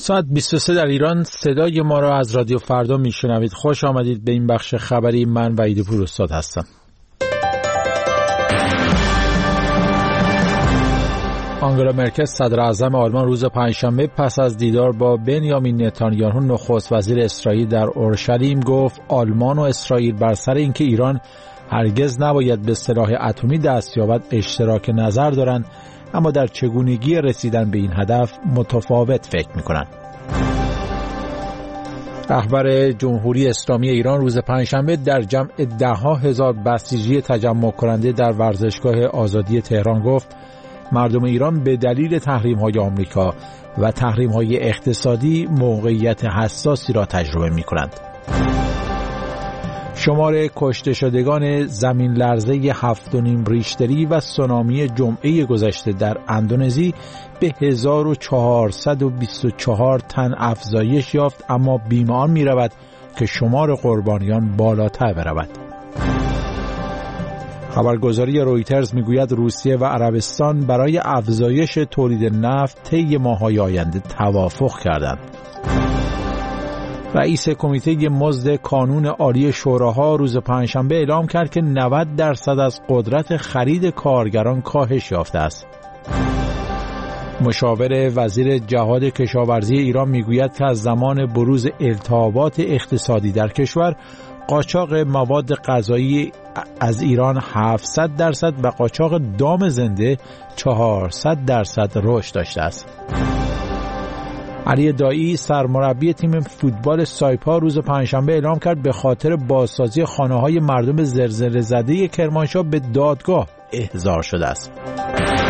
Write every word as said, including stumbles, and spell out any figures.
ساعت بیست و سه در ایران. صدای ما را از رادیو فردا میشنوید. خوش آمدید به این بخش خبری. من وحید پوراستاد هستم. آنگلا مرکل صدر اعظم آلمان روز پنجشنبه پس از دیدار با بنیامین نتانیاهو نخست وزیر اسرائیل در اورشلیم گفت آلمان و اسرائیل بر سر اینکه ایران هرگز نباید به سلاح اتمی دست یابد اشتراک نظر دارند، اما در چگونگی رسیدن به این هدف متفاوت فکر می‌کنند. رهبر جمهوری اسلامی ایران روز پنجشنبه در جمع ده‌ها هزار بسیجی تجمع کننده در ورزشگاه آزادی تهران گفت مردم ایران به دلیل تحریم‌های آمریکا و تحریم‌های اقتصادی موقعیت حساسی را تجربه می‌کنند. شمار کشته شدگان زمین لرزه هفت و نیم ریشتری و سونامی جمعه گذشته در اندونزی به هزار و چهارصد و بیست و چهار تن افزایش یافت، اما بیمار می رود که شمار قربانیان بالاتر برود. خبرگزاری رویترز میگوید روسیه و عربستان برای افزایش تولید نفت طی ماه‌های آینده توافق کردند. رئیس کمیته مزد کانون عالی شوراها روز پنجشنبه اعلام کرد که نود درصد از قدرت خرید کارگران کاهش یافته است. مشاور وزیر جهاد کشاورزی ایران میگوید که از زمان بروز التهابات اقتصادی در کشور قاچاق مواد غذایی از ایران هفتصد درصد و قاچاق دام زنده چهارصد درصد رشد داشته است. علی دایی سرمربی تیم فوتبال سایپا روز پنجشنبه اعلام کرد به خاطر بازسازی خانه‌های مردم زلزله زده کرمانشاه به دادگاه احضار شده است.